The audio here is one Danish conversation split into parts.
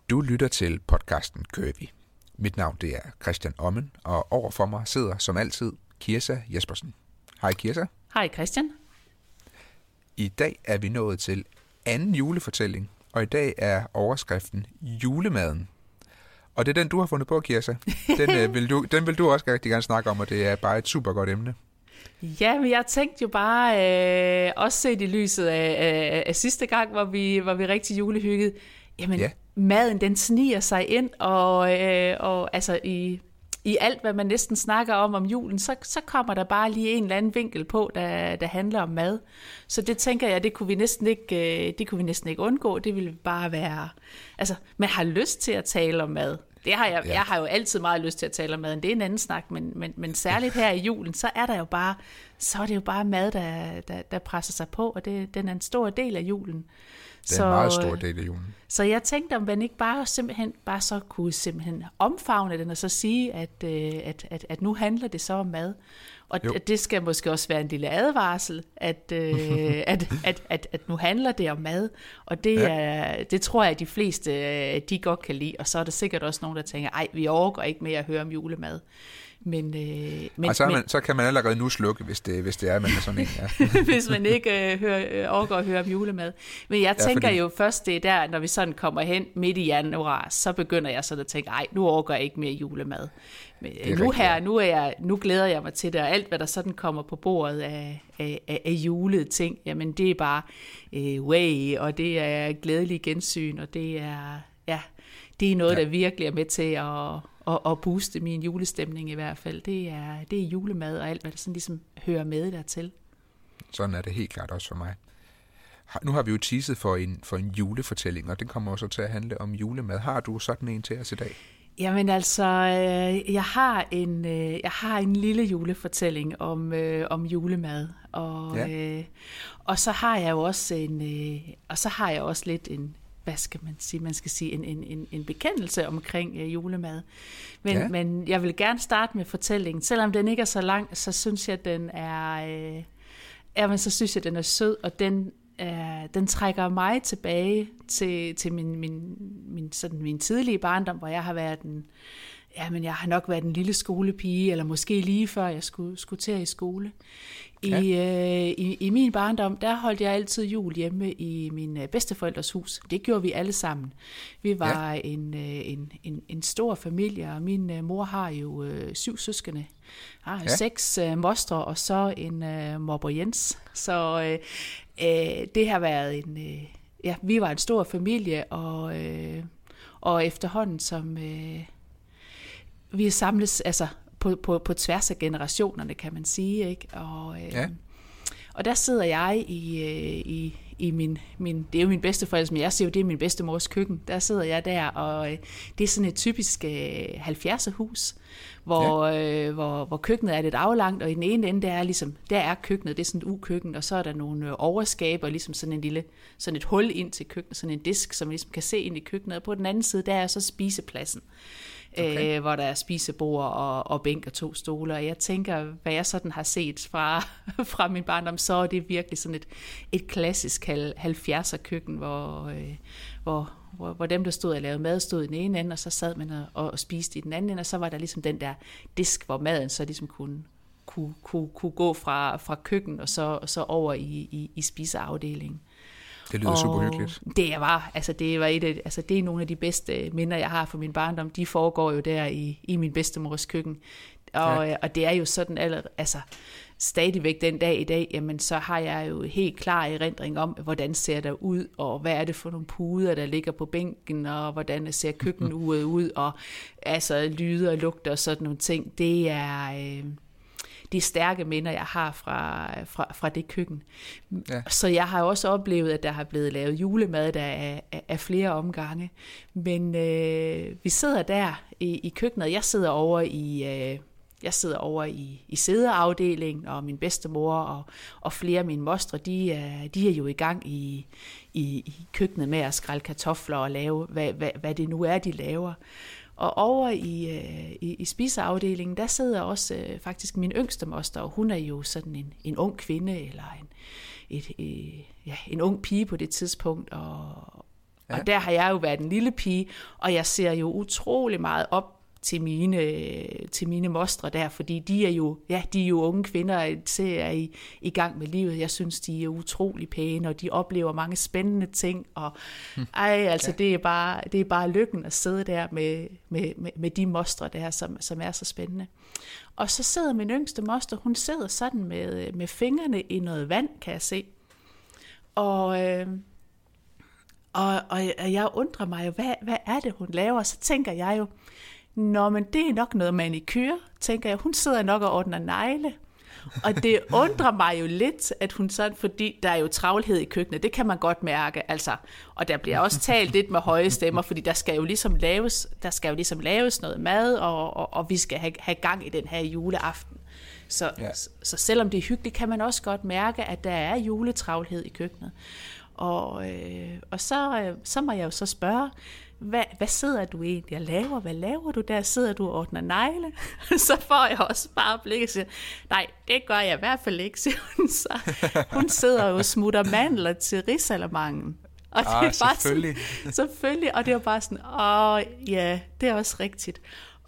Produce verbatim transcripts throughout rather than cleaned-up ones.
Du lytter til podcasten Curvy. Mit navn det er Christian Ommen, og overfor mig sidder som altid Kirsa Jespersen. Hej Kirsa. Hej Christian. I dag er vi nået til anden julefortælling, og i dag er overskriften Julemaden. Og det er den, du har fundet på, Kirsa. Den, øh, vil, du, den vil du også rigtig gerne snakke om, og det er bare et super godt emne. Ja, men jeg tænkte jo bare, øh, også set i lyset af, af, af sidste gang, hvor vi, hvor vi rigtig julehyggede, jamen ja. Maden den sniger sig ind, og, øh, og altså i, i alt, hvad man næsten snakker om om julen, så, så kommer der bare lige en eller anden vinkel på, der, der handler om mad. Så det tænker jeg, det kunne vi næsten ikke, øh, det kunne vi næsten ikke undgå. Det ville bare være, altså man har lyst til at tale om mad. Det har jeg, ja. jeg har jo altid meget lyst til at tale om maden. Det er en anden snak, men, men, men særligt her i julen, så er der jo bare, så er det jo bare mad, der, der, der presser sig på, og det, den er en stor del af julen. Det er en meget stor del af julen. Så jeg tænkte, om man ikke bare simpelthen bare så kunne simpelthen omfavne den og så sige, at, at, at, at nu handler det så om mad. Og jo. Det skal måske også være en lille advarsel, at, at, at, at, at nu handler det om mad. Og det, ja. er, det tror jeg, at de fleste de godt kan lide. Og så er der sikkert også nogen, der tænker, ej, vi overgår ikke mere at høre om julemad. Men, øh, men, og så, man, men, så kan man allerede nu slukke, hvis det, hvis det er, man er sådan en. Ja. Hvis man ikke øh, hører, øh, overgår at høre om julemad. Men jeg tænker ja, fordi... jo først, det er der, når vi sådan kommer hen midt i januar, så begynder jeg sådan at tænke, ej, nu overgår jeg ikke mere julemad. Men nu rigtigt, her, ja. nu, er jeg, nu glæder jeg mig til det, og alt, hvad der sådan kommer på bordet af, af, af, af julede ting, jamen det er bare øh, way, og det er glædelig gensyn, og det er, ja, det er noget, ja. der virkelig er med til at... Og, og booste min julestemning i hvert fald. Det er, det er julemad og alt, hvad der sådan ligesom hører med dertil. Sådan er det helt klart også for mig. Nu har vi jo teaset for en, for en julefortælling, og den kommer også til at handle om julemad. Har du sådan en til os i dag? Jamen altså, jeg har en, jeg har en lille julefortælling om, om julemad. Og, ja. og så har jeg jo også en, og så har jeg også lidt en, hvad skal man sige, man skal sige, en, en, en bekendelse omkring uh, julemad. Men, ja. men jeg vil gerne starte med fortællingen. Selvom den ikke er så lang, så synes jeg, den er, øh, ja, men så synes jeg, den er sød, og den, øh, den trækker mig tilbage til, til min, min, min, sådan min tidlige barndom, hvor jeg har været en, ja, men jeg har nok været en lille skolepige, eller måske lige før jeg skulle, skulle til i skole. I, ja. øh, i, I min barndom, der holdt jeg altid jul hjemme i min bedsteforældres hus. Det gjorde vi alle sammen. Vi var ja. en, en, en, en stor familie, og min uh, mor har jo øh, syv søskende. Har ja. seks øh, mostre, og så en øh, morbror Jens. Så øh, øh, det har været en... Øh, ja, vi var en stor familie, og, øh, og efterhånden som... Øh, vi er samlet... altså På, på, på tværs af generationerne, kan man sige, ikke? Og, øh, ja. og der sidder jeg i, øh, i, i min, min, det er jo min bedsteforældre, men jeg siger jo, det er min bedstemors køkken. Der sidder jeg der, og øh, det er sådan et typisk øh, halvfjerdser hus, hvor, ja. øh, hvor, hvor køkkenet er lidt aflangt, og i den ene ende, der er, ligesom, der er køkkenet, det er sådan et ukøkken, og så er der nogle overskaber, ligesom sådan en lille, sådan et hul ind til køkkenet, sådan en disk, som man ligesom kan se ind i køkkenet, og på den anden side, der er så spisepladsen. Okay. Øh, hvor der er spisebord og, og bænk og to stole, og jeg tænker, hvad jeg sådan har set fra, fra min barndom, så er det virkelig sådan et, et klassisk halvfjerdser køkken, hvor, øh, hvor, hvor, hvor dem, der stod og lavede mad, stod i den ene ende, og så sad man og, og spiste i den anden ende, og så var der ligesom den der disk, hvor maden så ligesom kunne, kunne, kunne, kunne gå fra, fra køkken og så, og så over i, i, i spiseafdelingen. Det lyder og super hyggeligt. Det var, altså det var et af, altså det er nogle af de bedste minder, jeg har fra min barndom. De foregår jo der i, i min bedstemors køkken. Og, ja. og det er jo sådan, altså stadigvæk den dag i dag, jamen så har jeg jo helt klar erindring om, hvordan ser der ud, og hvad er det for nogle puder, der ligger på bænken, og hvordan ser køkkenuret ud, og altså lyde og lugte og sådan nogle ting. Det er... Øh, de stærke minder, jeg har fra, fra, fra det køkken. Ja. Så jeg har også oplevet, at der har blevet lavet julemad der af, af, af flere omgange. Men øh, vi sidder der i, i køkkenet. Jeg sidder over i... Øh, Jeg sidder over i, i sædeafdelingen, og min bedstemor og, og flere af mine mostre, de er, de er jo i gang i, i, i køkkenet med at skrælle kartofler og lave, hvad, hvad, hvad det nu er, de laver. Og over i, i, i spiseafdelingen, der sidder også øh, faktisk min yngste moster, og hun er jo sådan en, en ung kvinde, eller en, et, et, ja, en ung pige på det tidspunkt, og, Ja. Og der har jeg jo været en lille pige, og jeg ser jo utrolig meget op til mine, til mine mostre der, fordi de er jo, ja, de er jo unge kvinder, der er i, i gang med livet. Jeg synes, de er utrolig pæne, og de oplever mange spændende ting, og ej, altså, ja. det, er bare, det er bare lykken at sidde der med, med, med, med de mostre der, som, som er så spændende. Og så sidder min yngste moster, hun sidder sådan med, med fingrene i noget vand, kan jeg se. Og, øh, og, og jeg undrer mig jo, hvad, hvad er det, hun laver? Så tænker jeg jo, nå, men det er nok noget manikyre, tænker jeg. Hun sidder nok og ordner negle. Og det undrer mig jo lidt, at hun sådan, fordi der er jo travlhed i køkkenet, det kan man godt mærke, altså. Og der bliver også talt lidt med høje stemmer, fordi der skal jo ligesom laves, der skal jo ligesom laves noget mad, og, og, og vi skal have, have gang i den her juleaften. Så, ja. så, så selvom det er hyggeligt, kan man også godt mærke, at der er juletravlhed i køkkenet. Og, øh, og så, øh, så må jeg jo så spørge, Hvad, hvad sidder du egentlig og laver? Hvad laver du der? Sidder du og ordner negle? Så får jeg også bare blik og siger, nej, det gør jeg i hvert fald ikke, siger hun så. Hun sidder jo og smutter mandler til risalamangen. Og det ah, er bare selvfølgelig. Sådan, selvfølgelig. Og det var bare sådan, åh ja, det er også rigtigt.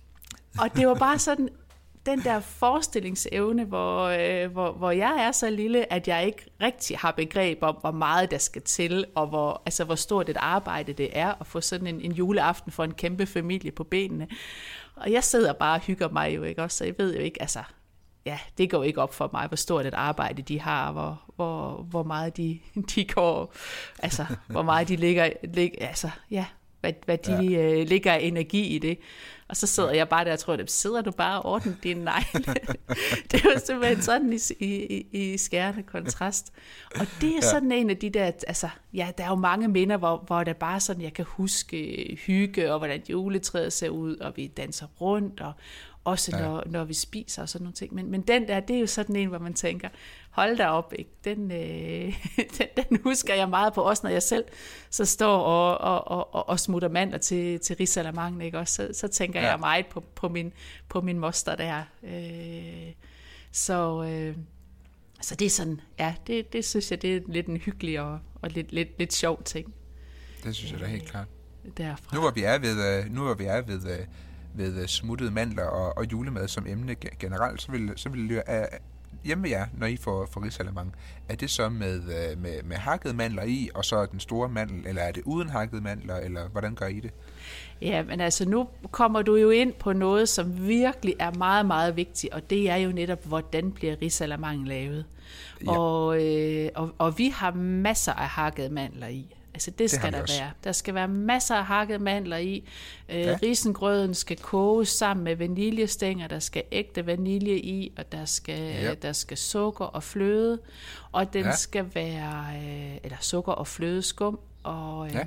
Og det var bare sådan, den der forestillingsevne, hvor, øh, hvor, hvor jeg er så lille, at jeg ikke rigtig har begreb om, hvor meget der skal til, og hvor, altså, hvor stort et arbejde det er at få sådan en, en juleaften for en kæmpe familie på benene. Og jeg sidder bare og hygger mig jo ikke også, så jeg ved jo ikke, altså, ja, det går ikke op for mig, hvor stort et arbejde de har, hvor, hvor, hvor meget de, de går, altså, hvor meget de ligger, ligger altså, ja, hvad, hvad de ja. øh, ligger af energi i det. Og så sidder jeg bare der og tror, at sidder du bare og ordner dine negle. Det var simpelthen sådan i, i, i skærende kontrast. Og det er sådan ja. en af de der, altså, ja, der er jo mange minder, hvor, hvor der bare sådan, jeg kan huske hygge, og hvordan juletræet ser ud, og vi danser rundt, og også ja. når, når vi spiser og sådan nogle ting. Men, men den der, det er jo sådan en, hvor man tænker, hold da op, ikke? Den, øh, den, den husker jeg meget på, også når jeg selv så står og, og, og, og smutter mandler til, til risalamangen, ikke? Også, så, så tænker ja. jeg meget på, på, min, på min moster der. Øh, så, øh, så det er sådan, ja, det, det synes jeg, det er lidt en hyggelig og, og lidt, lidt, lidt sjov ting. Det synes jeg da helt klart. Derfra. Nu hvor vi er ved, nu hvor vi er ved, ved smuttede mandler og, og julemad som emne generelt, så vil, så vil det uh, hjemme ved jer, når I får, får risalamang, er det så med, uh, med, med hakkede mandler i, og så den store mandel, eller er det uden hakkede mandler, eller hvordan gør I det? Ja, men altså nu kommer du jo ind på noget, som virkelig er meget, meget vigtigt, og det er jo netop, hvordan bliver risalamangen lavet. Ja. Og, øh, og, og vi har masser af hakkede mandler i. Altså det, det skal der også være. Der skal være masser af hakkede mandler i. Øh, ja. Risengrøden skal koges sammen med vaniljestænger. Der skal ægte vanilje i, og der skal, ja. der skal sukker og fløde. Og den ja. skal være, øh, eller sukker og flødeskum. Og øh, ja.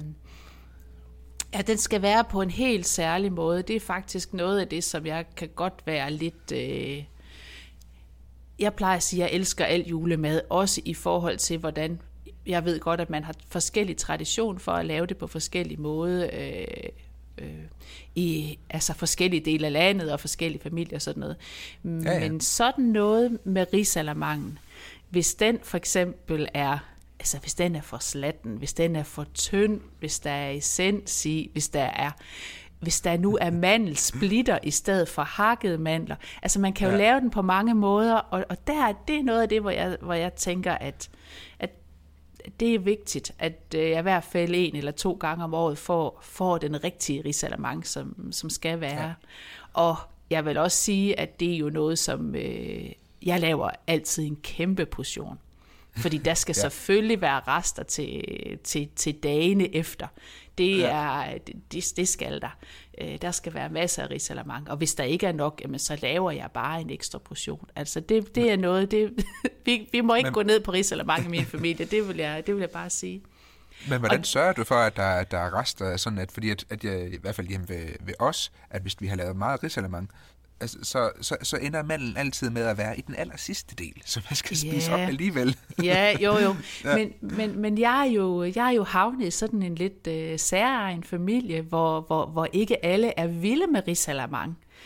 ja, den skal være på en helt særlig måde. Det er faktisk noget af det, som jeg kan godt være lidt... Øh, jeg plejer at sige, at jeg elsker al julemad, også i forhold til, hvordan... Jeg ved godt, at man har forskellige tradition for at lave det på forskellige måder, øh, øh, i altså forskellige dele af landet og forskellige familier og sådan noget. Ja, ja. Men sådan noget med risalamangen, hvis den for eksempel er, altså hvis den er for slatten, hvis den er for tynd, hvis der er essens i, hvis der er, hvis der nu er mandelsplitter i stedet for hakkede mandler. Altså man kan jo ja. lave den på mange måder, og, og der, det er noget af det, hvor jeg, hvor jeg tænker, at, at det er vigtigt, at jeg i hvert fald en eller to gange om året får, får den rigtige risalamang, som, som skal være. Ja. Og jeg vil også sige, at det er jo noget, som øh, jeg laver altid en kæmpe portion. Fordi der skal ja. selvfølgelig være rester til, til, til dagene efter. Det, ja. er, det, det skal der. Der skal være masser af risalamang. Og hvis der ikke er nok, jamen, så laver jeg bare en ekstra portion. Altså det, det er noget, det, vi, vi må ikke men, gå ned på risalamang i min familie. Det vil jeg, det vil jeg bare sige. Men hvordan og, sørger du for, at der, der er rester sådan, at, fordi at, at jeg, i hvert fald hjemme ved, ved os, at hvis vi har lavet meget risalamang, altså, så, så, så ender mandlen altid med at være i den aller sidste del, så man skal spise yeah. op alligevel. Ja, jo jo. ja. Men, men, men jeg, er jo, jeg er jo havnet i sådan en lidt øh, særegen familie, hvor, hvor, hvor ikke alle er vilde med risalamang.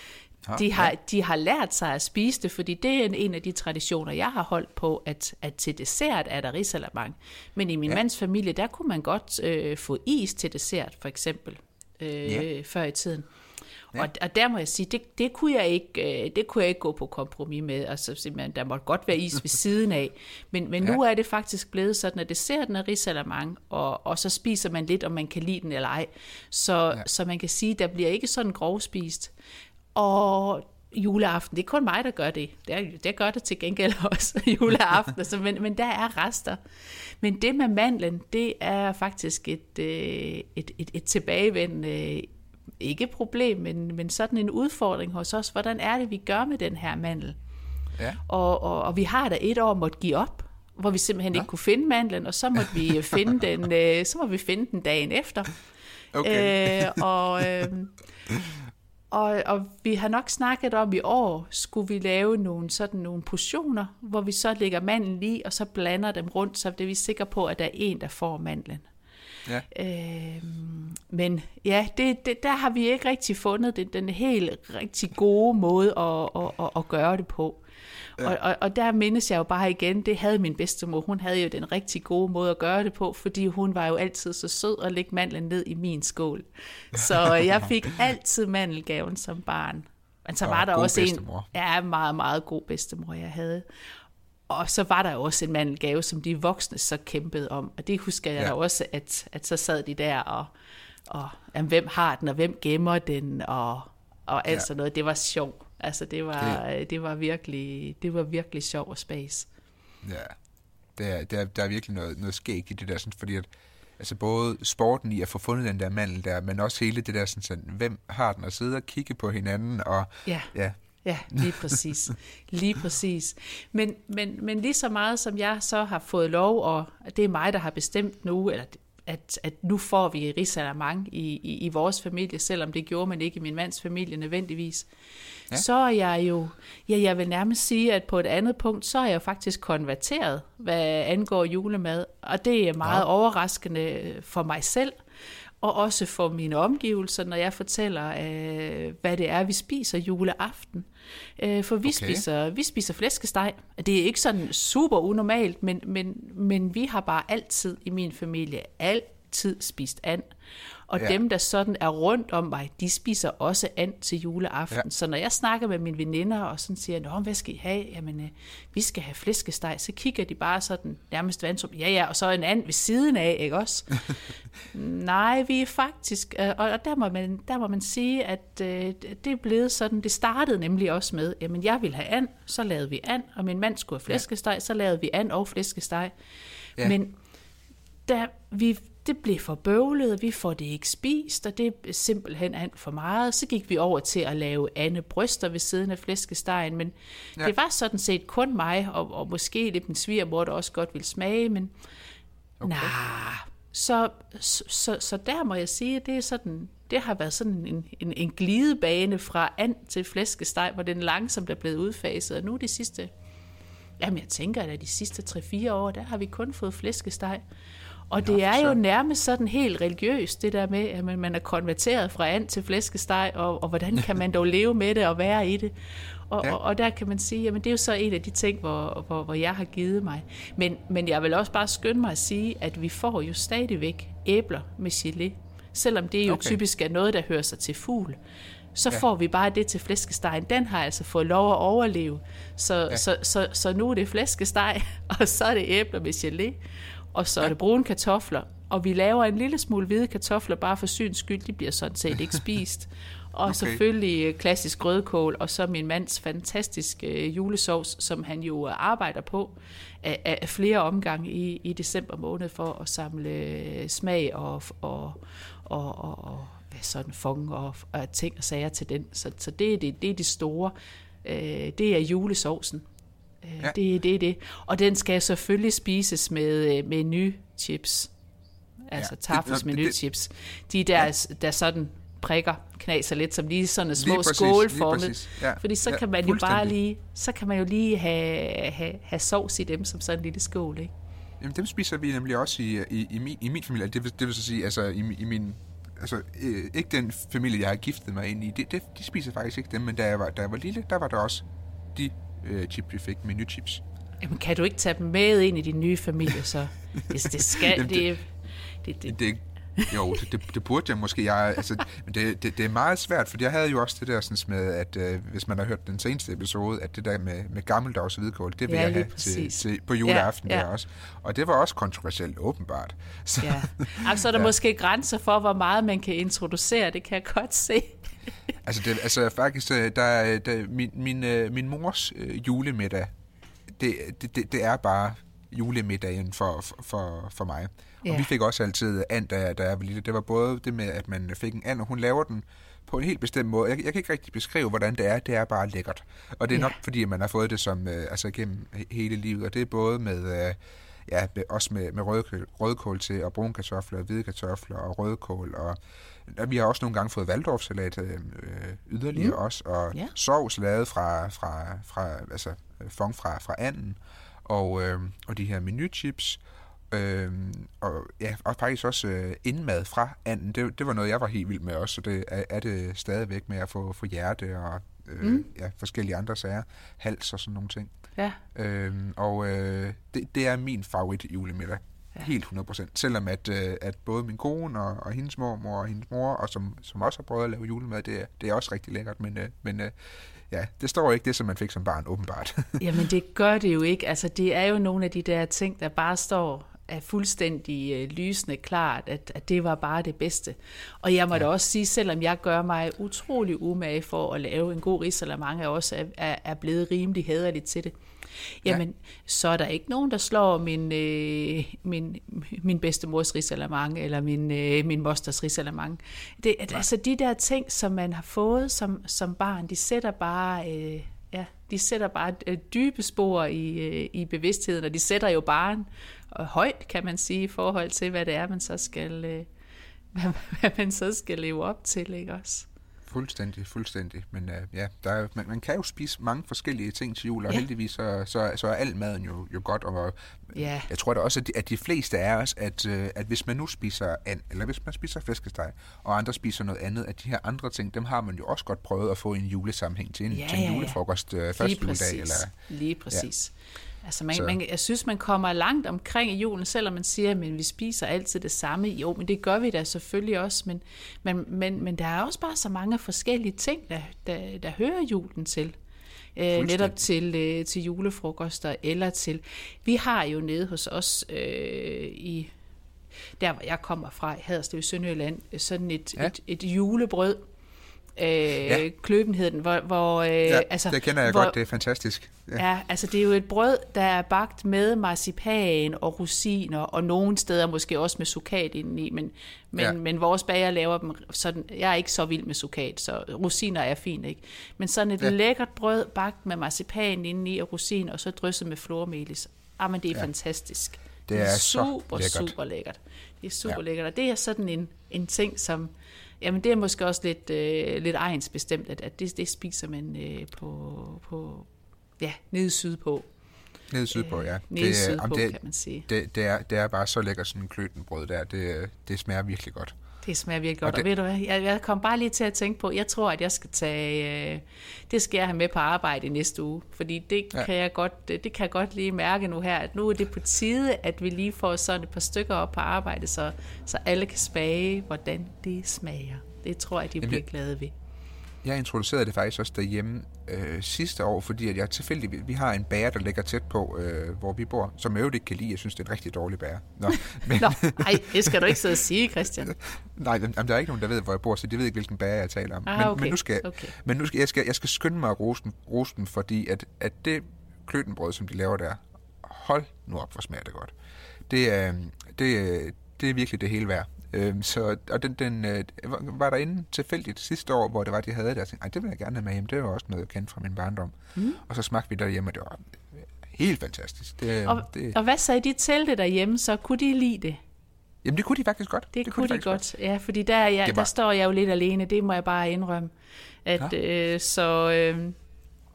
De har, de har lært sig at spise det, fordi det er en af de traditioner, jeg har holdt på, at, at til dessert er der risalamande. Men i min ja. mands familie, der kunne man godt øh, få is til dessert, for eksempel, øh, ja. før i tiden. Ja. Og, og der må jeg sige, det, det, kunne jeg ikke, øh, det kunne jeg ikke gå på kompromis med. Altså simpelthen, der måtte godt være is ved siden af. Men, men ja. nu er det faktisk blevet sådan, at desserten er risalamande, og, og så spiser man lidt, om man kan lide den eller ej. Så, ja. så man kan sige, der bliver ikke sådan grovspist. Og juleaften, det er kun mig, der gør det. Det, det gør det til gengæld også juleaften, altså, men, men der er rester. Men det med mandlen, det er faktisk et, et, et, et tilbagevendende, ikke problem, men, men sådan en udfordring hos os. Hvordan er det, vi gør med den her mandel? Ja. Og, og, og vi har da et år måtte give op, hvor vi simpelthen ja. ikke kunne finde mandlen, og så måtte vi finde den, så må vi finde den dagen efter. Okay. Øh, og... Øh, Og, og vi har nok snakket om i år, skulle vi lave nogle, sådan nogle portioner, hvor vi så lægger mandlen i, og så blander dem rundt, så det er vi sikre på, at der er en, der får mandlen. Ja. Øh, men ja, det, det, der har vi ikke rigtig fundet det, den helt rigtig gode måde at, at, at, at gøre det på. Ja. Og, og, og der mindes jeg jo bare igen, det havde min bedstemor, hun havde jo den rigtig gode måde at gøre det på, fordi hun var jo altid så sød at lægge mandlen ned i min skål. Så jeg fik altid mandelgaven som barn. Men så var der også bedstemor. en ja, meget, meget god bedstemor, jeg havde. Og så var der jo også en mandelgave, som de voksne så kæmpede om. Og det husker jeg ja. da også, at, at så sad de der og, og jamen, hvem har den, og hvem gemmer den, og, og alt ja. sådan noget. Det var sjovt. Altså det var, det, det var virkelig, det var virkelig sjov og spas. Ja, det er, det er, der er virkelig noget, noget skægt i det der, sådan, fordi at, altså både sporten i at få fundet den der mandel der, men også hele det der, sådan, sådan, hvem har den, at sidde og kigge på hinanden, og ja. ja. Ja, lige præcis. Lige præcis. Men, men, men lige så meget som jeg så har fået lov, og det er mig, der har bestemt nu, eller at, at nu får vi risalamande i, i, i vores familie, selvom det gjorde man ikke i min mands familie nødvendigvis, ja. så er jeg jo, ja, jeg vil nærmest sige, at på et andet punkt, så er jeg jo faktisk konverteret, hvad angår julemad, og det er meget ja. overraskende for mig selv, og også for mine omgivelser, når jeg fortæller, øh, hvad det er, vi spiser juleaften. Øh, for vi, okay. spiser, vi spiser flæskesteg. Det er ikke sådan super unormalt, men, men, men vi har bare altid i min familie altid spist and. Og ja. dem, der sådan er rundt om mig, de spiser også and til juleaften. Ja. Så når jeg snakker med mine veninder og sådan siger, nå, hvad skal I have? Jamen, øh, vi skal have flæskesteg. Så kigger de bare sådan nærmest vandsom. Ja, ja, og så en and ved siden af, ikke også? Nej, vi er faktisk... Øh, og der må, man, der må man sige, at øh, det er blevet sådan... Det startede nemlig også med, jamen, jeg ville have and, så lavede vi and, og min mand skulle have flæskesteg, ja. så lavede vi and og flæskesteg. Ja. Men der vi... Det blev for bøvlet, vi får det ikke spist, og det er simpelthen alt for meget. Så gik vi over til at lave andebryster ved siden af flæskestegen, men ja. det var sådan set kun mig, og, og måske lidt min svigermor, der også godt ville smage, men okay. nej. Så, så, så der må jeg sige, at det, er sådan, det har været sådan en, en, en glidebane fra and til flæskesteg, hvor den langsomt er blevet udfaset, og nu de sidste, jamen jeg tænker, at de sidste tre fire år, der har vi kun fået flæskesteg. Og det er jo nærmest sådan helt religiøst, det der med, at man er konverteret fra and til flæskesteg, og, og hvordan kan man dog leve med det og være i det. Og, ja. og, og der kan man sige, jamen det er jo så en af de ting, hvor, hvor, hvor jeg har givet mig. Men, men jeg vil også bare skynde mig at sige, at vi får jo stadigvæk æbler med gelé. Selvom det jo okay. typisk er noget, der hører sig til fugl. Så ja. får vi bare det til flæskestegen. Den har altså fået lov at overleve. Så, ja. så, så, så nu er det flæskesteg, og så er det æbler med gelé. Og så er det brune kartofler, og vi laver en lille smule hvide kartofler, bare for syns skyld, de bliver sådan set ikke spist. Og okay. selvfølgelig klassisk grødkål, og så min mands fantastiske julesovs, som han jo arbejder på af, af flere omgange i, i december måned, for at samle smag og, og, og, og, og hvad sådan fong og, og ting og sager til den. Så, så det, er det, det er det store, det er julesovsen. Ja. Det, det er det. Og den skal selvfølgelig spises med menuchips. Altså ja. Tafels menuchips. De der, ja. der sådan prikker, knaser lidt, som lige sådan små lige skålformet. Ja. Fordi så ja, kan man jo bare lige, så kan man jo lige have, have, have sovs i dem, som sådan en lille skål, ikke? Jamen dem spiser vi nemlig også i, i, i, min, i min familie. Det vil, det vil så sige, altså i, i min altså, øh, ikke den familie, jeg har giftet mig ind i, det, det, de spiser faktisk ikke dem, men da jeg var, da jeg var lille, der var der også de øh, chips, vi fik, menuchips. Jamen, kan du ikke tage dem med ind i din nye familie, så? Hvis det skal, Jamen, det, det, det, det, det jo, det, det, det burde jeg måske. Jeg, altså, men det, det, det er meget svært, for jeg havde jo også det der sådan med, at øh, hvis man har hørt den seneste episode, at det der med, med gammeldags hvidkål, det vil ja, jeg have til, til, på juleaften ja, ja. Der også. Og det var også kontroversielt, åbenbart. Så, ja. Altså, er der ja. måske grænser for, hvor meget man kan introducere, det kan jeg godt se. altså, det, altså faktisk, der, der, min, min, min mors øh, julemiddag, det, det, det er bare julemiddagen for, for, for mig. Og ja. vi fik også altid and, da, da jeg var lille. Det var både det med, at man fik en and, og hun laver den på en helt bestemt måde. Jeg, jeg kan ikke rigtig beskrive, hvordan det er. Det er bare lækkert. Og det er ja. nok, fordi man har fået det som, øh, altså gennem hele livet. Og det er både med, øh, ja, også med, med rødkål, rødkål til, og brune kartofler, hvide kartofler og rødkål. Og vi har også nogle gange fået waldorfsalat øh, yderligere mm. også. Og ja. sovs lavet fra, fra, fra altså fong fra, fra anden. Og, øh, og de her menuchips. Øhm, og ja, og faktisk også øh, indmad fra anden, det, det var noget, jeg var helt vild med også, så det er, er det stadigvæk med at få, få hjerte og øh, mm. ja, forskellige andre sager, hals og sådan nogle ting. Ja. Øhm, og øh, det, det er min favorit julemiddag, ja. Helt hundrede procent, selvom at, øh, at både min kone og, og hendes mormor og hendes mor, og som, som også har prøvet at lave julemad, det er, det er også rigtig lækkert, men, øh, men øh, ja, det står ikke det, som man fik som barn, åbenbart. Jamen det gør det jo ikke, altså det er jo nogle af de der ting, der bare står er fuldstændig øh, lysende klart, at, at det var bare det bedste. Og jeg må ja. da også sige, selvom jeg gør mig utrolig umage for at lave en god risalamande, og også er, er, er blevet rimelig hæderligt til det, jamen, ja. så er der ikke nogen, der slår min, øh, min, min bedstemors risalamande, eller min, øh, min mosters risalamande. Det, ja. Altså de der ting, som man har fået som, som barn, de sætter bare... Øh, Ja, de sætter bare dybe spor i, i bevidstheden, og de sætter jo barn højt, kan man sige, i forhold til, hvad det er, man så skal, hvad, hvad man så skal leve op til, ikke også? Fuldstændig, fuldstændig. Men uh, ja, der er, man, man kan jo spise mange forskellige ting til jul, og ja. heldigvis så, så, så er al maden jo, jo godt. Og ja. jeg tror da også, at de, at de fleste af os, at, uh, at hvis man nu spiser and, eller hvis man spiser flæskesteg, og andre spiser noget andet, at de her andre ting, dem har man jo også godt prøvet at få i en julesammenhæng til en, ja, til en julefrokost uh, første juledag. Eller, Lige præcis. Ja. Altså man, man, jeg synes, man kommer langt omkring i julen, selvom man siger, at vi spiser altid det samme. Jo, men det gør vi da selvfølgelig også. Men, men, men, men der er også bare så mange forskellige ting, der, der, der hører julen til. Øh, netop til, øh, til julefrokoster eller til... Vi har jo nede hos os øh, i... Der, hvor jeg kommer fra, i Haderslev i Sønderjylland, sådan et, ja. et, et julebrød. Øh, ja. Kløben hed den, hvor... hvor øh, ja, altså, det kender jeg hvor, godt, det er fantastisk. Ja. ja, altså det er jo et brød, der er bagt med marcipan og rosiner, og nogle steder måske også med sukat indeni, men, men, ja. men vores bager laver dem sådan, jeg er ikke så vild med sukat, så rosiner er fint, ikke? Men sådan et ja. lækkert brød, bagt med marcipan indeni og rosiner, og så drysset med flormelis. Ah, men det er ja. fantastisk. Det er, det er super, så lækkert. super lækkert. Det er super ja. lækkert, og det er sådan en, en ting, som... Jamen det er måske også lidt, øh, lidt egensbestemt, at, at det, det spiser man øh, på, på, ja, nede sydpå. Nede sydpå, ja. Nede det, sydpå, det, kan man sige. Det, det, er, det er bare så lækkert sådan en kløtenbrød der. Det, det smager virkelig godt. Det smager virkelig godt. Og, og, og ved du hvad, jeg, jeg kom bare lige til at tænke på, jeg tror, at jeg skal tage, øh, det skal jeg have med på arbejde i næste uge. Fordi det, ja. kan jeg godt, det, det kan jeg godt lige mærke nu her, at nu er det på tide, at vi lige får sådan et par stykker op på arbejde, så, så alle kan smage, hvordan det smager. Det tror jeg, de bliver glade ved. Jeg introducerede det faktisk også derhjemme øh, sidste år, fordi at jeg tilfældigvis, vi har en bager, der ligger tæt på, øh, hvor vi bor, som jeg jo ikke kan lide. Jeg synes, det er en rigtig dårlig bager. Nå, men... Nå, ej, det skal du ikke sidde og sige, Christian. Nej, jamen, der er ikke nogen, der ved, hvor jeg bor, så de ved ikke, hvilken bager jeg taler om. Ah, men, okay. men nu skal, okay. men nu skal jeg, skal, jeg skal skynde mig at rose den, rose den fordi at, at det kløtenbrød, som de laver der, hold nu op, hvor smager det godt. Det er, det, det er virkelig det hele værd. Øhm, så, og den, den øh, var derinde tilfældigt sidste år, hvor det var, de havde det, og jeg tænkte, ej, det vil jeg gerne have med hjem, det var også noget, jeg kendte fra min barndom. Mm. Og så smagte vi derhjemme, og det var helt fantastisk. Det, og, det... og hvad sagde de til det derhjemme, så kunne de lide det? Jamen, det kunne de faktisk godt. Det, det kunne de, de godt, godt, ja, fordi der, ja, var... der står jeg jo lidt alene, det må jeg bare indrømme. At, ja. øh, så... Øh,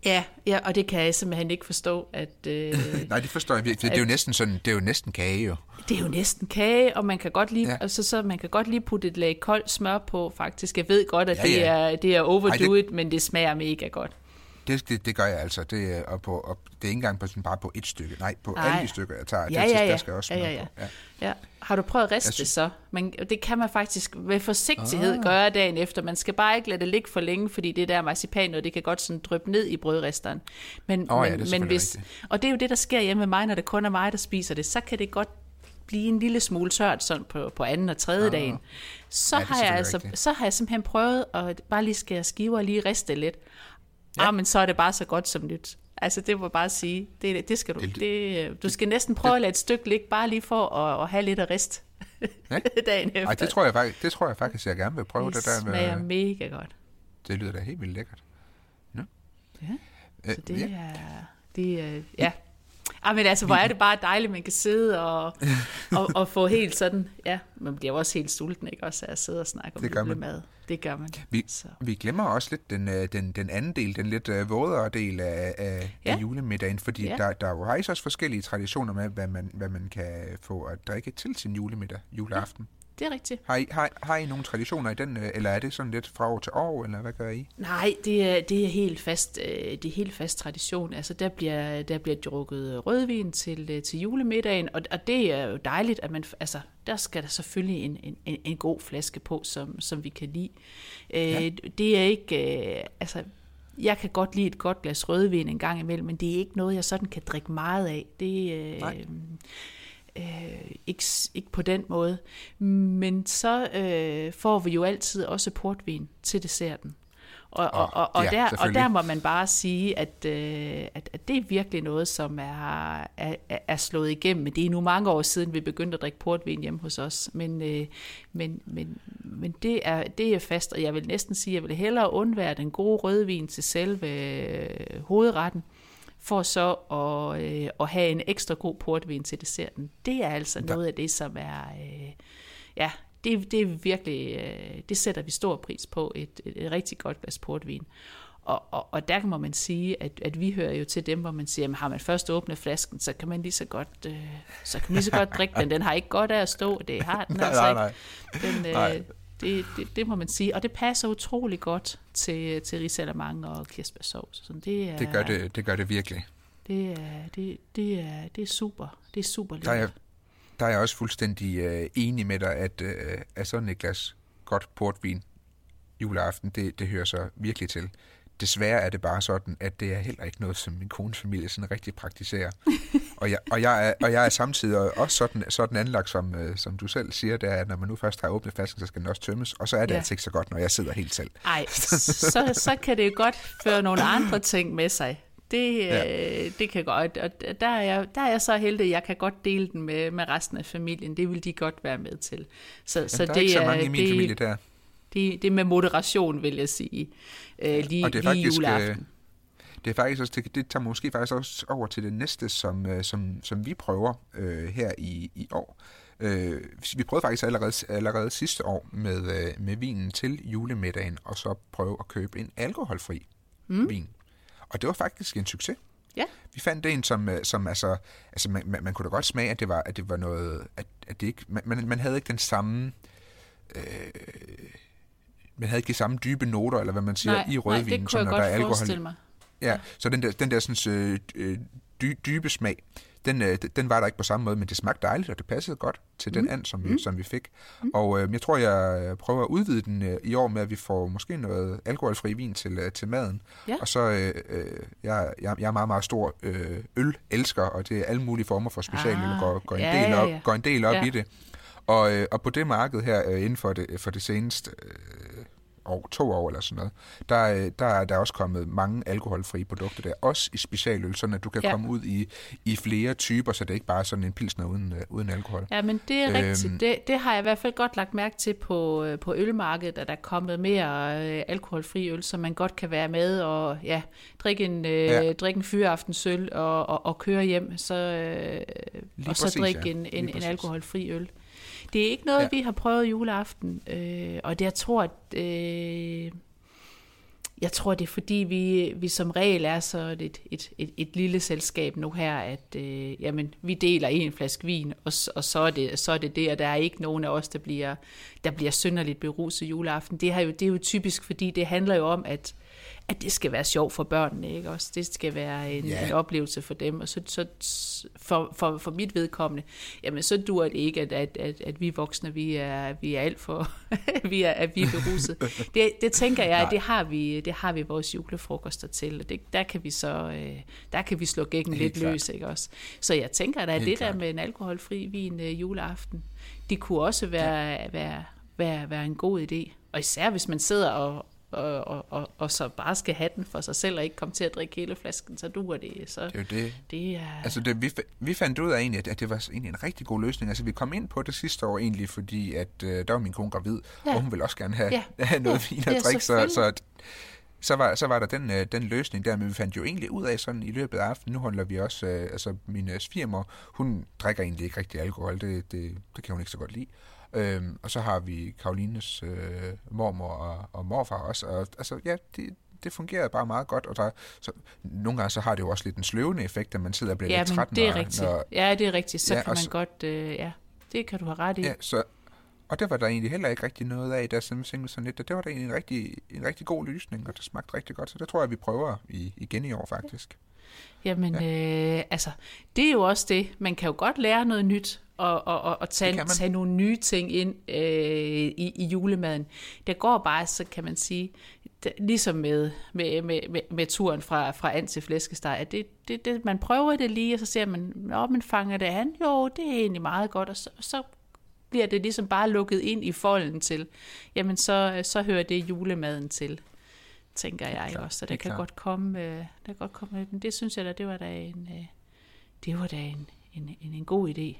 Ja, ja, og det kan jeg simpelthen ikke forstå, at... Øh, Nej, det forstår jeg virkelig. Det er jo næsten sådan, det er jo næsten kage jo. Det er jo næsten kage, og man kan godt lige, ja. altså, så man kan godt lige putte et lag koldt smør på, faktisk. Jeg ved godt, at ja, ja. det er, det er overdo it, men det smager mega godt. Det, det, det gør jeg altså. Det er, og på, og det er ikke engang på sådan, bare på et stykke. Nej, på Nej. alle de stykker, jeg tager. Ja, det, ja, ja. Der skal også smør ja, ja, ja. på. Ja. Ja. Har du prøvet at riste synes... det så? Men det kan man faktisk med forsigtighed ah. gøre dagen efter. Man skal bare ikke lade det ligge for længe, fordi det der marcipan, og det kan godt sådan dryppe ned i brødristeren. Men, oh, men, ja, men hvis, og det er jo det, der sker hjemme med mig, når det kun er mig, der spiser det. Så kan det godt blive en lille smule tørt sådan på, på anden og tredje ah. dagen. Så, ja, har jeg altså, så har jeg simpelthen prøvet at bare lige skære skiver og lige riste lidt. Ja. Ah, men så er det bare så godt som nyt. Altså det må bare sige, det, det skal du. Det, du skal næsten prøve at lade et stykke ligge, bare lige for at, at have lidt af rist ja. dagen efter. Ej, det tror jeg faktisk, det tror jeg faktisk, jeg gerne vil prøve det, det der. Det smager med, mega godt. Det lyder da helt vildt lækkert. Ja. Ja. Så det ja. er, det er, ja. Ah, men altså, hvor er det bare dejligt, man kan sidde og, og, og få helt sådan, ja, man bliver også helt sulten, ikke også, at sidde og snakke om julemad. Det gør man. Vi, vi glemmer også lidt den, den, den anden del, den lidt uh, vådere del af, af, ja. af julemiddagen, fordi ja. der, der er jo faktisk også forskellige traditioner med, hvad man, hvad man kan få at drikke til sin julemiddag, juleaften. Ja. Det er rigtigt. Har I, har, har I nogle traditioner i den, eller er det sådan lidt fra år til år, eller hvad gør I? Nej, det er, det er helt fast, det er helt fast tradition. Altså der bliver, der bliver drukket rødvin til, til julemiddagen, og, og det er jo dejligt, at man, altså der skal der selvfølgelig en, en, en god flaske på, som, som vi kan lide. Ja. Det er ikke, altså jeg kan godt lide et godt glas rødvin en gang imellem, men det er ikke noget, jeg sådan kan drikke meget af. Det Nej. Øh, ikke, ikke på den måde, men så øh, får vi jo altid også portvin til desserten. Og, oh, og, og, og, ja, der, og der må man bare sige, at, øh, at, at det er virkelig noget, som er, er, er slået igennem. Men det er nu mange år siden, vi begyndte at drikke portvin hjemme hos os. Men, øh, men, men, men det, er, det er fast, og jeg vil næsten sige, at jeg vil hellere undvære den gode rødvin til selve øh, hovedretten, for så at, øh, at have en ekstra god portvin til desserten. Det er altså noget af det, som er, øh, ja, det, det er virkelig, øh, det sætter vi stor pris på, et, et, et rigtig godt glas portvin. Og, og, og der må man sige, at, at vi hører jo til dem, hvor man siger, at har man først åbnet flasken, så kan man lige så godt, øh, så kan man lige så godt drikke den. Den har ikke godt af at stå, det har den altså nej, nej, ikke. Den, øh, nej. Det, det, det må man sige, og det passer utrolig godt til, til risalamande og kirsebærsovs. Så det, er, det, gør det, det gør det virkelig. Det er, det, det er, det er super. Det er super der er, der er jeg også fuldstændig uh, enig med dig, at, uh, at sådan et glas godt portvin juleaften, det, det hører så virkelig til. Desværre er det bare sådan, at det er heller ikke noget, som min kones familie sådan rigtig praktiserer. og, jeg, og, jeg er, og jeg er samtidig også sådan, sådan anlagt, som, som du selv siger, det er, at når man nu først har åbnet flasken, så skal den også tømmes, og så er det ja. altså ikke så godt, når jeg sidder helt selv. Nej, så, så kan det jo godt føre nogle andre ting med sig. Det, ja. øh, det kan godt, og der er, jeg, der er jeg så heldig, at jeg kan godt dele den med, med resten af familien. Det vil de godt være med til. Så, Jamen, så der er det ikke så mange i min det, familie der. Det, det er med moderation, vil jeg sige, øh, lige, og det er lige faktisk, juleaften. Det er faktisk også, det, det tager måske faktisk også over til det næste, som, som, som vi prøver øh, her i, i år. Øh, vi prøvede faktisk allerede, allerede sidste år med, øh, med vinen til julemiddagen, og så prøve at købe en alkoholfri mm. vin. Og det var faktisk en succes. Ja. Vi fandt en, som, som altså, altså man, man, man kunne da godt smage, at det var, at det var noget, at, at det ikke, man, man havde ikke den samme, øh, man havde ikke de samme dybe noter, eller hvad man siger, nej, i rødvinen. Nej, det kunne jeg godt forestille mig. Ja, så den der, den der sådan, øh, dy, dybe smag, den, øh, den var der ikke på samme måde, men det smagte dejligt, og det passede godt til mm. den and, som vi, mm. som vi fik. Mm. Og øh, jeg tror, jeg prøver at udvide den øh, i år med, at vi får måske noget alkoholfri vin til, øh, til maden. Ja. Og så, øh, jeg, jeg, jeg er meget, meget stor øh, øl-elsker, og det er alle mulige former for specialøl, ah, går, går, en ja, del op, ja, ja. går en del op ja. i det. Og, øh, og på det marked her, øh, inden for det, for det seneste øh, år, to år eller sådan noget, der, der er der også kommet mange alkoholfrie produkter der, også i specialøl, sådan at du kan ja. komme ud i, i flere typer, så det ikke bare er sådan en pilsner uden, øh, uden alkohol. Ja, men det er øhm, rigtigt. Det, det har jeg i hvert fald godt lagt mærke til på, på ølmarkedet, at der er kommet mere øh, alkoholfri øl, så man godt kan være med og ja, drikke en, øh, ja. drikke en fyraftensøl og, og, og køre hjem, så, øh, og så præcis, drikke ja. en, en, en alkoholfri øl. Det er ikke noget, ja. vi har prøvet juleaften, øh, og det jeg tror, at øh, jeg tror, det er fordi, vi, vi som regel er så et, et, et, et lille selskab nu her, at øh, jamen, vi deler en flaske vin, og, og så, er det, så er det det, og der er ikke nogen af os, der bliver, der bliver synderligt beruset juleaften. Det, har jo, det er jo typisk, fordi det handler jo om, at at det skal være sjovt for børnene, ikke også? Det skal være en, yeah. en oplevelse for dem, og så, så for, for, for mit vedkommende, jamen så dur det ikke, at, at, at, at vi voksne, vi er, vi er alt for, vi er, at vi er beruset. Det, det tænker jeg, at det har vi, det har vi vores julefrokoster til, og det, der kan vi så, der kan vi slå gækken lidt klart. løs, ikke også? Så jeg tænker, at det klart. der med en alkoholfri vin juleaften, det kunne også være, ja. være, være, være en god idé, og især hvis man sidder og Og, og, og, og så bare skal have den for sig selv, og ikke komme til at drikke hele flasken, så duer det. Så det er jo det. det er... Altså det, vi, vi fandt ud af egentlig, at det var egentlig en rigtig god løsning. Altså vi kom ind på det sidste år egentlig, fordi at, øh, der var min kone gravid, ja. og hun ville også gerne have, ja. have noget ja. vin at drikke, så, så, at, så, var, så var der den, øh, den løsning der, men vi fandt jo egentlig ud af sådan i løbet af aftenen, nu holder vi også, øh, altså min øh, svigermor, hun drikker egentlig ikke rigtig alkohol, det, det, det kan hun ikke så godt lide. Øhm, og så har vi Karolines øh, mormor og, og morfar også, og altså ja, det, det fungerede bare meget godt, og der, så, nogle gange så har det jo også lidt en sløvende effekt, at man sidder og bliver ja, lidt træt. Det er rigtigt. Når, ja, det er rigtigt, så ja, kan man så, godt, øh, ja, det kan du have ret i. Ja, så, og det var der egentlig heller ikke rigtig noget af, der simpelthen sådan lidt, og det var der egentlig en rigtig, en rigtig god løsning, og det smagte rigtig godt, så det tror jeg, vi prøver i, igen i år faktisk. Jamen, ja. øh, altså, det er jo også det, man kan jo godt lære noget nyt, og, og, og, og tage, tage nogle nye ting ind øh, i, i julemaden. Det går bare, så kan man sige, det, ligesom med, med, med, med, med turen fra, fra and til flæskesteg, at det, det, det, man prøver det lige, og så ser man, når man fanger det an, jo, det er egentlig meget godt, og så, så bliver det ligesom bare lukket ind i folden til, jamen så, så hører det julemaden til, tænker jeg klar, også, så det, det kan godt komme, øh, der kan godt komme, men det synes jeg da, det var da en, øh, det var da en, en, en, en god idé.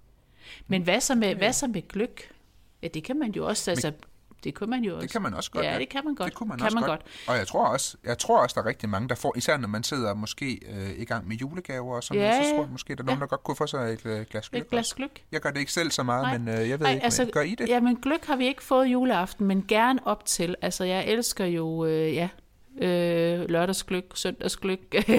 Men hvad så med, hvad så med gløgg? Ja, det kan man jo også, altså, det kan man jo også. Det kan man også godt. Ja, det kan man godt. Det kunne man kan også man godt. godt. Og jeg tror også, jeg tror også, der er rigtig mange, der får, især når man sidder måske øh, i gang med julegaver og sådan ja, noget, så tror jeg måske, der er nogen, ja. der godt kunne få sig et øh, glas gløgg. Et glas gløgg. Jeg gør det ikke selv så meget, Nej. men øh, jeg ved Nej, ikke, altså, gør I det? Jamen, gløgg har vi ikke fået juleaften, men gerne op til. Altså, jeg elsker jo, øh, ja, Øh, lørdagsgløgg, søndagsgløgg,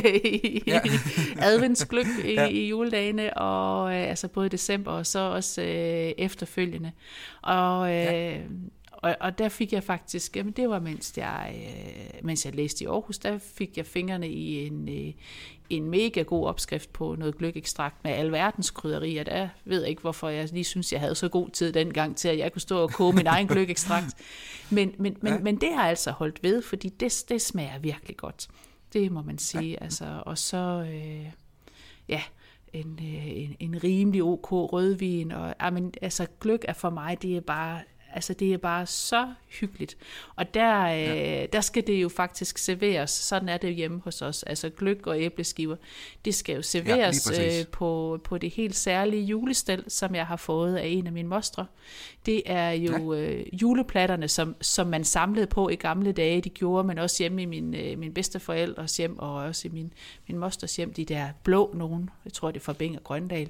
ja. adventsgløgg i, ja. i juledagene, og øh, altså både i december og så også øh, efterfølgende. Og, øh, ja. og, og der fik jeg faktisk, jamen det var mens jeg, øh, mens jeg læste i Aarhus, der fik jeg fingrene i en, øh, en mega god opskrift på noget gløggekstrakt med alverdens krydderier. Der ved jeg ikke, hvorfor jeg lige synes, jeg havde så god tid dengang til, at jeg kunne stå og koge min egen gløggekstrakt. Men, men, men, ja. men det har altså holdt ved, fordi det, det smager virkelig godt. Det må man sige. Ja. Altså, og så, øh, ja, en, en, en rimelig ok rødvin. Og, amen, altså, gløgg er for mig, det er bare... Altså, det er bare så hyggeligt. Og der, ja. øh, der skal det jo faktisk serveres. Sådan er det hjemme hos os. Altså, gløgg og æbleskiver. Det skal jo serveres ja, øh, på, på det helt særlige julestel, som jeg har fået af en af mine mostre. Det er jo ja. øh, juleplatterne, som, som man samlede på i gamle dage. De gjorde man også hjemme i min, øh, min bedsteforældres hjem, og også i min, min mosters hjem. De der blå nogen. Jeg tror, det er fra Bing og Grøndal.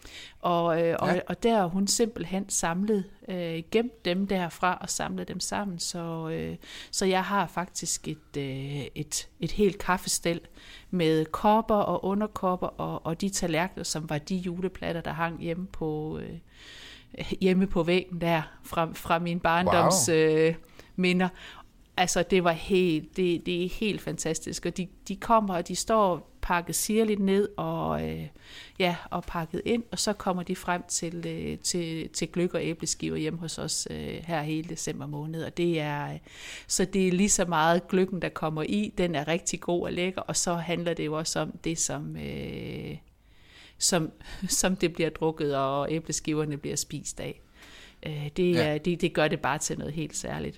Og, øh, ja. og, og der har hun simpelthen samlet, øh, gemt dem derfra og samlet dem sammen, så, øh, så jeg har faktisk et, øh, et, et helt kaffestel med kopper og underkopper og, og de tallerkener, som var de juleplatter, der hang hjemme på, øh, hjemme på væggen der, fra, fra min barndoms wow. øh, minder. Altså det var helt, det, det er helt fantastisk, og de, de kommer, og de står pakket sirligt ned og, øh, ja, og pakket ind, og så kommer de frem til, øh, til, til gløgg og æbleskiver hjemme hos os øh, her hele december måned, og det er, øh, så det er lige så meget gløggen, der kommer i, den er rigtig god og lækker, og så handler det jo også om det, som, øh, som, som det bliver drukket, og æbleskiverne bliver spist af. Øh, det, ja. det, det gør det bare til noget helt særligt.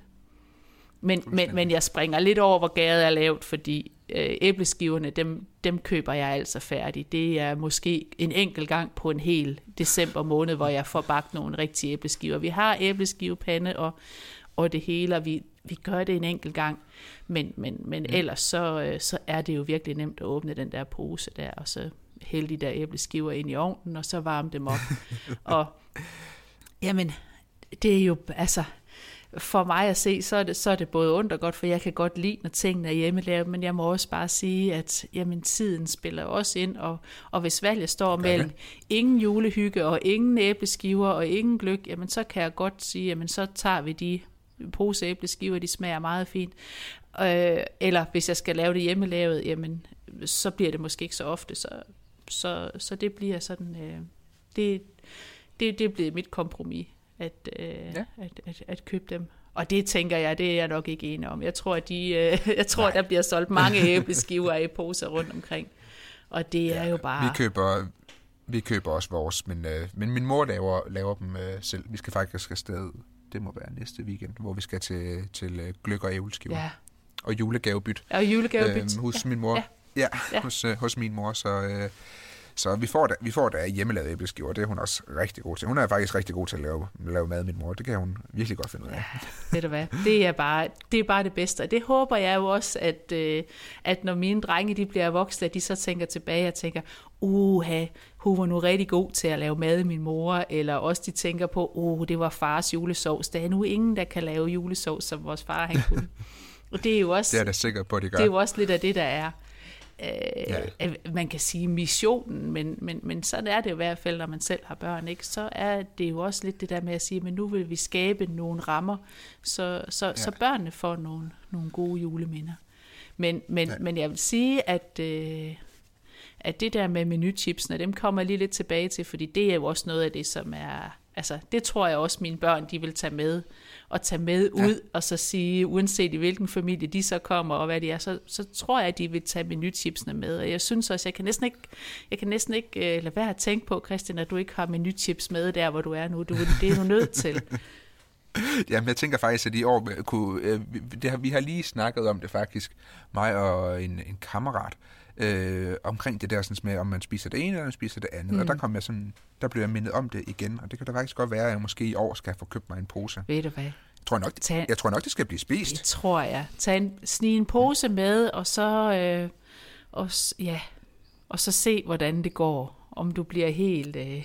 Men, men, men jeg springer lidt over, hvor gæret er lavt, fordi øh, æbleskiverne, dem, dem køber jeg altså færdigt. Det er måske en enkelt gang på en hel december måned, hvor jeg får bagt nogle rigtige æbleskiver. Vi har æbleskivepande og, og det hele, og vi, vi gør det en enkelt gang. Men, men, men mm. ellers så, øh, så er det jo virkelig nemt at åbne den der pose der, og så hælde de der æbleskiver ind i ovnen, og så varme dem op. Og jamen, det er jo, altså... for mig at se, så er, det, så er det både ondt og godt, for jeg kan godt lide, når tingene er hjemmelavet, men jeg må også bare sige, at jamen, tiden spiller også ind, og, og hvis valget står mellem ingen julehygge og ingen æbleskiver og ingen gløgg, jamen så kan jeg godt sige, jamen så tager vi de pose æbleskiver, de smager meget fint. Øh, eller hvis jeg skal lave det hjemmelavet, jamen så bliver det måske ikke så ofte, så, så, så det bliver sådan, øh, det, det, det bliver mit kompromis. At, øh, ja. at, at, at købe dem. Og det tænker jeg, det er jeg nok ikke enig om. Jeg tror, at de, øh, jeg tror der bliver solgt mange æbleskiver i poser rundt omkring. Og det ja, er jo bare... Vi køber, vi køber også vores, men, øh, men min mor laver, laver dem øh, selv. Vi skal faktisk afsted, det må være næste weekend, hvor vi skal til, til øh, gløgg og æbleskiver. Ja. Og julegavebyt. Og julegavebyt. Øh, hos ja. min mor. Ja, ja, ja. Hos, øh, hos min mor, så... Øh, Så vi får da, vi får da hjemmelavet æbleskiver, det er hun også rigtig god til. Hun er faktisk rigtig god til at lave, lave mad, min mor. Det kan hun virkelig godt finde ud af. Ja, ved du hvad, det er bare det, er bare det bedste. Og det håber jeg jo også, at, øh, at når mine drenge de bliver voksne, at de så tænker tilbage og tænker, uha, hun var nu rigtig god til at lave mad, min mor. Eller også de tænker på, uh, det var fars julesovs. Der er nu ingen, der kan lave julesovs, som vores far han kunne. Og det er jo også, det er da sikkert på, at de gør. Det er jo også lidt af det, der er. Øh, ja. Man kan sige missionen, men, men, men sådan er det jo i hvert fald, når man selv har børn, ikke? Så er det jo også lidt det der med at sige, men nu vil vi skabe nogle rammer, så, så, ja. så børnene får nogle, nogle gode juleminder. Men, men, ja. men jeg vil sige, at, øh, at det der med menuchipsene, dem kommer jeg lige lidt tilbage til, fordi det er jo også noget af det, som er, altså det tror jeg også mine børn, de vil tage med, og tage med ud, ja. og så sige, uanset i hvilken familie de så kommer, og hvad de er, så, så tror jeg, at de vil tage menuchipsene med. Og jeg synes også, jeg kan næsten ikke, jeg kan næsten ikke uh, lade være at tænke på, Christian, at du ikke har menuchips med der, hvor du er nu. Du, det er du nødt til. Jamen, jeg tænker faktisk, at i år, kunne, øh, det har, vi har lige snakket om det faktisk, mig og en, en kammerat, øh, omkring det der sådan med, om man spiser det ene, eller man spiser det andet. Mm. Og der kom jeg sådan, der blev jeg mindet om det igen, og det kan da faktisk godt være, at jeg måske i år skal få købt mig en pose. Ved du hvad? Jeg tror nok, Tag, jeg tror nok det skal blive spist. Det tror jeg. Tag en, snige en pose med, og så, øh, og, ja, og så se, hvordan det går. Om du bliver helt... Øh...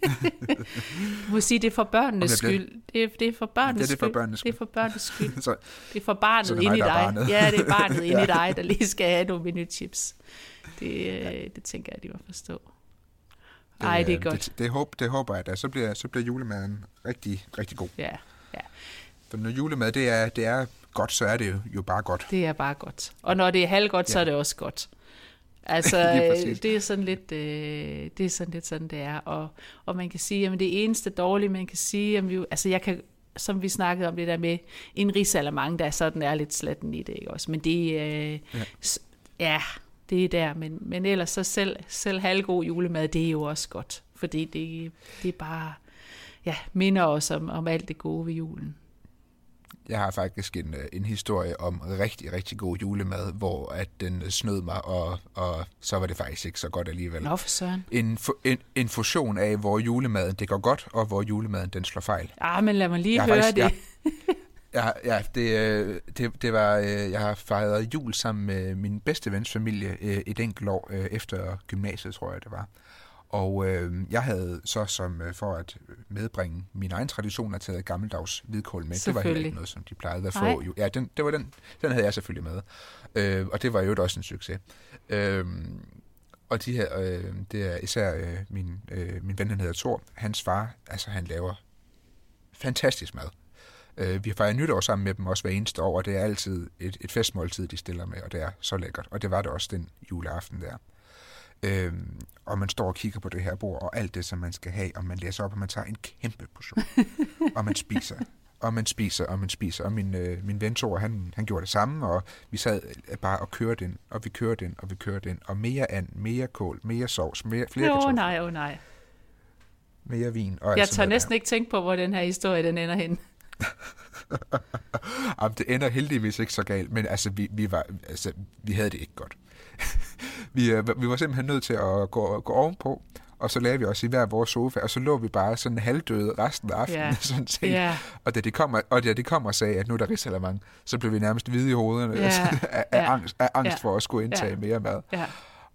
du må sige, det er for børnenes bliver... skyld. Det er, det er for børnenes ja, det er for skyld. børnenes skyld. Det er for børnenes skyld. så, det er for barnet inde i dig. Barnet. Ja, det er barnet inde ja. i dig, der lige skal have nogle menuchips. Det, ja. det tænker jeg, de må forstå. Ej, det, det er godt. Det, det, håber, det håber jeg da. Så bliver, så bliver julemaden rigtig, rigtig god. Ja, ja. For når julemad, det er, det er godt, så er det jo, jo bare godt. Det er bare godt. Og når det er halvgodt, ja. så er det også godt. Altså, det er sådan lidt, øh, det er sådan lidt sådan, det er. Og, og man kan sige, at det eneste dårlige, man kan sige, at vi, altså jeg kan, som vi snakkede om det der med, en risalamande, der sådan er lidt slatten i det, ikke også? Men det, øh, ja. ja, det er der. Men, men ellers så selv, selv halvgod julemad, det er jo også godt. Fordi det, det er bare, ja, minder os om, om alt det gode ved julen. Jeg har faktisk en, en historie om rigtig, rigtig god julemad, hvor at den snød mig, og, og så var det faktisk ikke så godt alligevel. Nå for søren. En, en, en fusion af, hvor julemaden det går godt, og hvor julemaden den slår fejl. Ah, men lad mig lige høre faktisk, det. Ja, ja det, det, det var, jeg har fejret jul sammen med min bedste vens familie et enkelt år efter gymnasiet, tror jeg det var. Og øh, jeg havde så som øh, for at medbringe mine egne traditioner taget gammeldags hvidkål med. Det var heller ikke noget, som de plejede at få. Nej. Ja, den, det var den, den havde jeg selvfølgelig med. Øh, og det var jo også en succes. Øh, og de her, øh, det er især øh, min, øh, min ven, han hedder Thor. Hans far, altså han laver fantastisk mad. Øh, vi har fejret nytår sammen med dem også hver eneste år, og det er altid et, et festmåltid, de stiller med, og det er så lækkert. Og det var det også den juleaften der. Øhm, og man står og kigger på det her bord, og alt det, som man skal have, og man læser op, og man tager en kæmpe portion, og man spiser, og man spiser, og man spiser, og min, øh, min ven Thor, han, han gjorde det samme, og vi sad bare og kørte ind, og vi kørte ind, og vi kørte ind, og mere and, mere kål, mere sovs, mere, flere kartofler. Åh nej, åh nej. Mere vin. Og jeg tør næsten der. ikke tænke på, hvor den her historie, den ender hen. Jamen, det ender heldigvis ikke så galt, men altså, vi, vi, var, altså, vi havde det ikke godt. vi, vi var simpelthen nødt til at gå, gå ovenpå, og så lagde vi os i hver vores sofa, og så lå vi bare sådan halvdøde resten af aftenen. Yeah. Sådan set. Yeah. Og da de kom og, og, da de kom og sagde, at nu er der risalamande, så blev vi nærmest hvide i hovederne yeah. af, af yeah. angst, af angst yeah. for at skulle indtage yeah. mere mad. Yeah.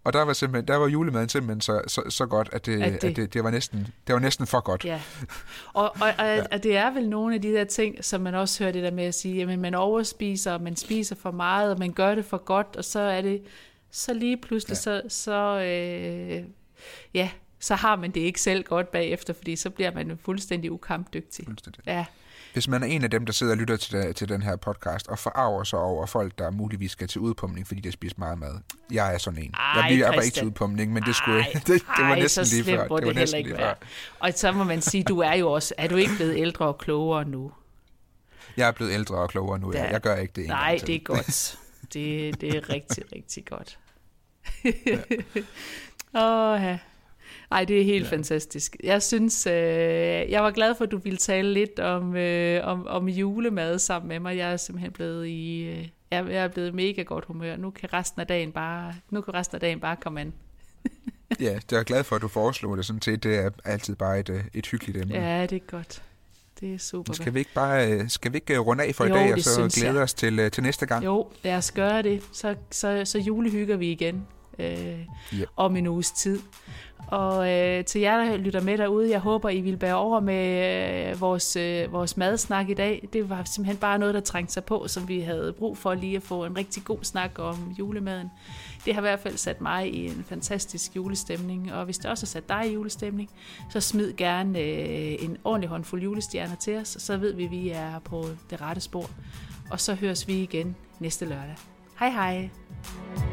Og der var simpelthen, der var julemaden simpelthen så, så, så godt, at, det, at, det, at det, det, var næsten, det var næsten for godt. Ja, og, og, og, ja. og det er vel nogle af de der ting, som man også hører det der med at sige, jamen man overspiser, og man spiser for meget, og man gør det for godt, og så er det, så lige pludselig, ja. så, så øh, ja, så har man det ikke selv godt bagefter, fordi så bliver man fuldstændig ukampdygtig. Fuldstændig. Ja. Hvis man er en af dem, der sidder og lytter til, til den her podcast, og forarver sig over folk, der muligvis skal til udpumpning, fordi de har spist meget mad. Jeg er sådan en. Ej, jeg bliver bare ikke til udpumpning, men det, skulle, ej, det, det var ej, næsten lige før. Det var det næsten lige før. Og så må man sige, du er jo også, er du ikke blevet ældre og klogere nu? Jeg er blevet ældre og klogere nu, ja. Jeg gør ikke det en Nej, det er godt. Det, det er rigtig, rigtig godt. Ja. Åh, ja. Ej, det er helt ja. fantastisk. Jeg synes, øh, jeg var glad for, at du ville tale lidt om, øh, om, om julemad sammen med mig. Jeg er simpelthen blevet i, øh, jeg er blevet mega godt humør. Nu kan resten af dagen bare, nu kan resten af dagen bare komme an. Ja, jeg er glad for, at du foreslog det sådan set. Det er altid bare et, et hyggeligt emne. Ja, det er godt. Det er super. Skal vi ikke bare, skal vi ikke runde af for jo, i dag, og så glæde jeg. os til, til næste gang? Jo, lad os gøre det. Så, så, så julehygger vi igen øh, yep. om en uges tid. Og øh, til jer, der lytter med derude, jeg håber, I vil bære over med øh, vores, øh, vores madsnak i dag. Det var simpelthen bare noget, der trængte sig på, som vi havde brug for lige at få en rigtig god snak om julemaden. Det har i hvert fald sat mig i en fantastisk julestemning, og hvis det også har sat dig i julestemning, så smid gerne øh, en ordentlig håndfuld julestjerner til os, så ved vi, at vi er på det rette spor. Og så høres vi igen næste lørdag. Hej hej!